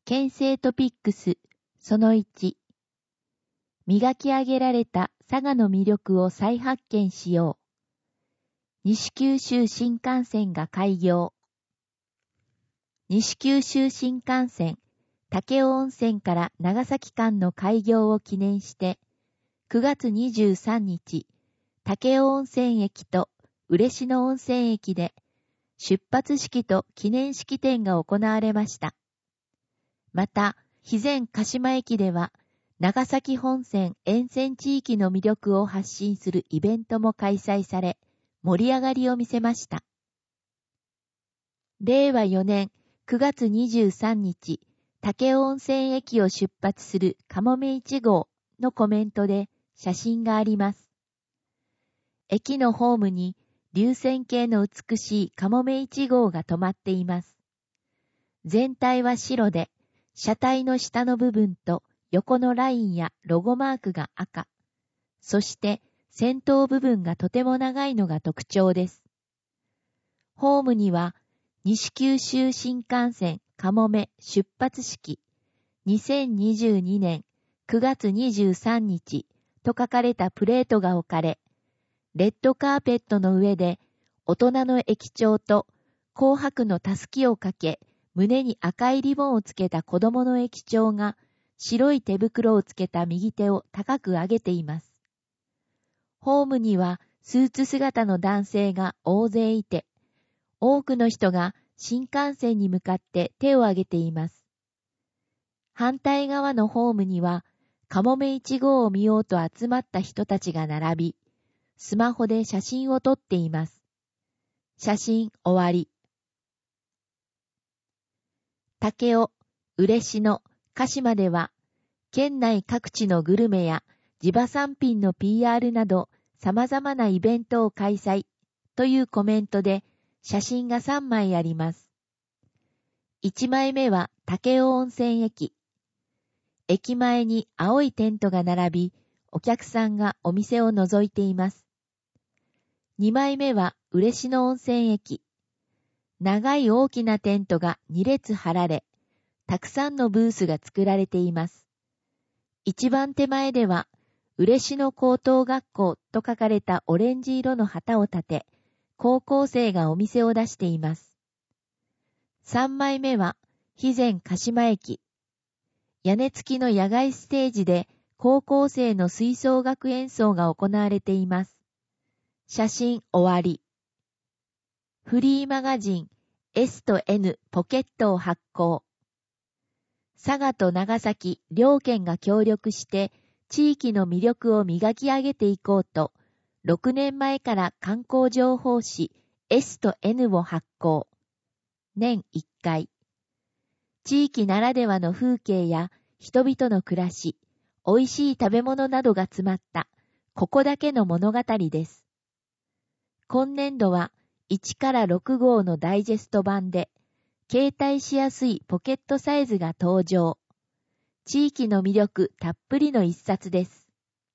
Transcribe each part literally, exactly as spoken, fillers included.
県政トピックスそのいち、磨き上げられた佐賀の魅力を再発見しよう。西九州新幹線が開業。西九州新幹線武雄温泉から長崎間の開業を記念して、くがつにじゅうさんにち、武雄温泉駅と嬉野温泉駅で出発式と記念式典が行われました。また、肥前鹿島駅では、長崎本線沿線地域の魅力を発信するイベントも開催され、盛り上がりを見せました。れいわよねんくがつにじゅうさんにち、武雄温泉駅を出発するかもめいちごうのコメントで写真があります。駅のホームに流線形の美しいかもめいちごうが止まっています。全体は白で、車体の下の部分と横のラインやロゴマークが赤。そして先頭部分がとても長いのが特徴です。ホームには西九州新幹線かもめ出発式にせんにじゅうにねんくがつにじゅうさんにちと書かれたプレートが置かれ、レッドカーペットの上で大人の駅長と紅白のたすきをかけ、胸に赤いリボンをつけた子供の駅長が白い手袋をつけた右手を高く上げています。ホームにはスーツ姿の男性が大勢いて、多くの人が新幹線に向かって手を挙げています。反対側のホームには、かもめいちごうを見ようと集まった人たちが並び、スマホで写真を撮っています。写真終わり。武雄、嬉野、鹿島では、県内各地のグルメや地場産品の ピーアール など様々なイベントを開催というコメントで写真がさんまいあります。いちまいめは武雄温泉駅。駅前に青いテントが並び、お客さんがお店を覗いています。にまいめは嬉野温泉駅。長い大きなテントがにれつ張られ、たくさんのブースが作られています。一番手前では、嬉野高等学校と書かれたオレンジ色の旗を立て、高校生がお店を出しています。さんまいめは、肥前鹿島駅。屋根付きの野外ステージで高校生の吹奏楽演奏が行われています。写真終わり。フリーマガジン エス と エヌ ポケットを発行。佐賀と長崎両県が協力して地域の魅力を磨き上げていこうと、ろくねんまえから観光情報誌 エス と エヌ を発行。年いっかい。地域ならではの風景や人々の暮らし、美味しい食べ物などが詰まったここだけの物語です。今年度はいちからろくごうのダイジェスト版で、携帯しやすいポケットサイズが登場。地域の魅力たっぷりの一冊です。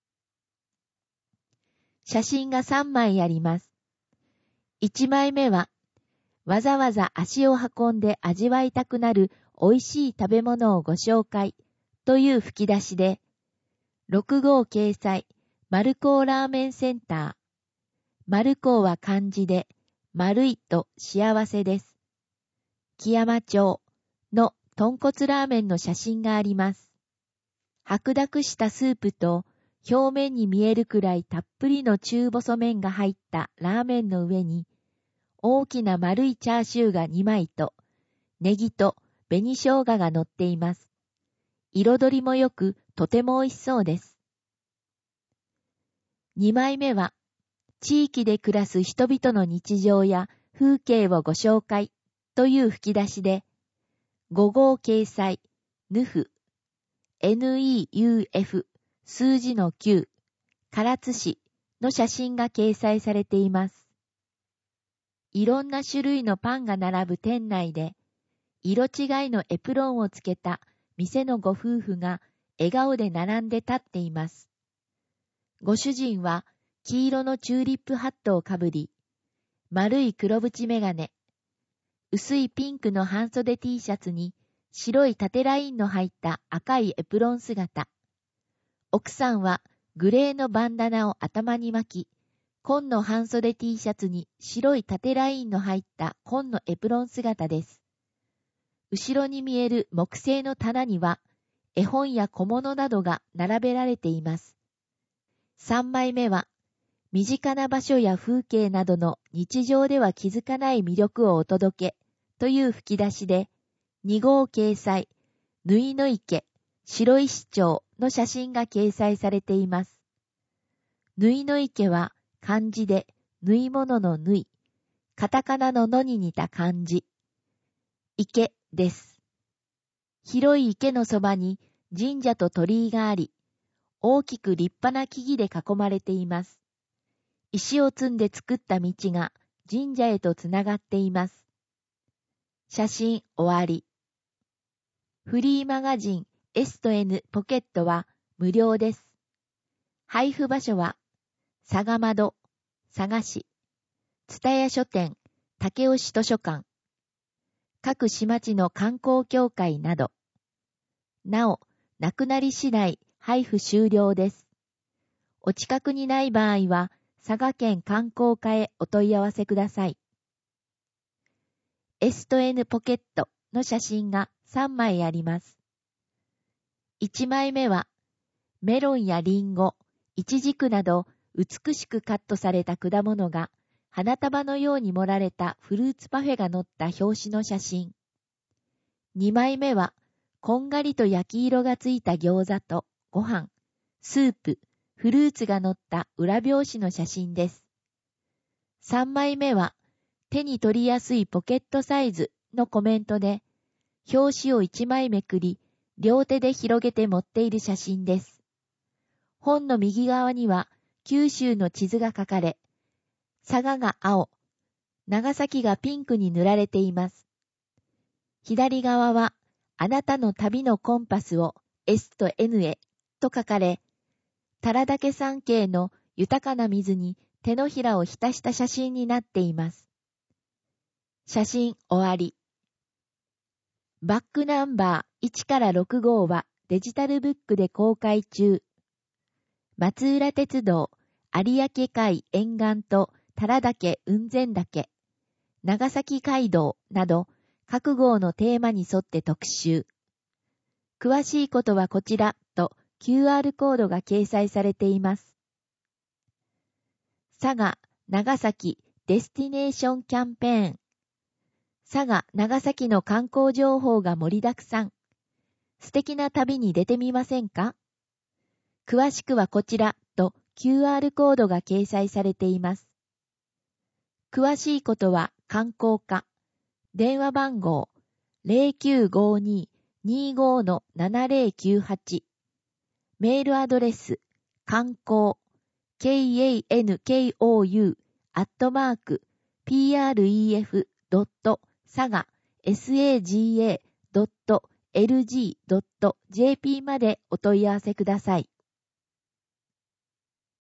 写真がさんまいあります。いちまいめは、わざわざ足を運んで味わいたくなる美味しい食べ物をご紹介という吹き出しで、ろくごう掲載、丸高ラーメンセンター。丸高は漢字で、丸いと幸せです。木山町の豚骨ラーメンの写真があります。白濁したスープと表面に見えるくらいたっぷりの中細麺が入ったラーメンの上に大きな丸いチャーシューがにまいとネギと紅生姜が乗っています。彩りもよくとても美味しそうです。にまいめは地域で暮らす人々の日常や風景をご紹介という吹き出しで、ごごう掲載、ヌフ、エヌイーユーエフ、数字のきゅう、唐津市の写真が掲載されています。いろんな種類のパンが並ぶ店内で、色違いのエプロンをつけた店のご夫婦が笑顔で並んで立っています。ご主人は黄色のチューリップハットをかぶり、丸い黒縁メガネ、薄いピンクの半袖 T シャツに白い縦ラインの入った赤いエプロン姿。奥さんはグレーのバンダナを頭に巻き、紺の半袖 T シャツに白い縦ラインの入った紺のエプロン姿です。後ろに見える木製の棚には、絵本や小物などが並べられています。さんまいめは、身近な場所や風景などの日常では気づかない魅力をお届けという吹き出しで、にごう掲載、縫いの池、白石町の写真が掲載されています。縫いの池は漢字で縫い物の縫い、カタカナののに似た漢字。池です。広い池のそばに神社と鳥居があり、大きく立派な木々で囲まれています。石を積んで作った道が神社へとつながっています。写真終わり。フリーマガジン エス と エヌ ポケットは無料です。配布場所は、佐賀窓、佐賀市、蔦屋書店、武雄市図書館、各市町の観光協会など。なお、なくなり次第配布終了です。お近くにない場合は、佐賀県観光課へお問い合わせください。エス と エヌ ポケットの写真がさんまいあります。いちまいめは、メロンやリンゴ、イチジクなど美しくカットされた果物が花束のように盛られたフルーツパフェが載った表紙の写真。にまいめは、こんがりと焼き色がついた餃子とご飯、スープ、フルーツが載った裏表紙の写真です。さんまいめは、手に取りやすいポケットサイズのコメントで、表紙をいちまいめくり、両手で広げて持っている写真です。本の右側には九州の地図が書かれ、佐賀が青、長崎がピンクに塗られています。左側は、あなたの旅のコンパスを エス と エヌ へと書かれ、多良岳山系の豊かな水に手のひらを浸した写真になっています。写真終わり。バックナンバーいちからろくごうはデジタルブックで公開中。松浦鉄道、有明海沿岸と多良岳雲仙岳、長崎街道など各号のテーマに沿って特集。詳しいことはこちらと キューアール コードが掲載されています。佐賀、長崎デスティネーションキャンペーン。佐賀、長崎の観光情報が盛りだくさん。素敵な旅に出てみませんか？詳しくはこちらと キューアール コードが掲載されています。詳しいことは観光課。電話番号 ゼロきゅうごに にーご のななゼロきゅうはち。メールアドレス観光 カンコウ アットマーク ピーアールイーエフ ドット 佐賀 サガ ドット エルジー ドット ジェーピー までお問い合わせください。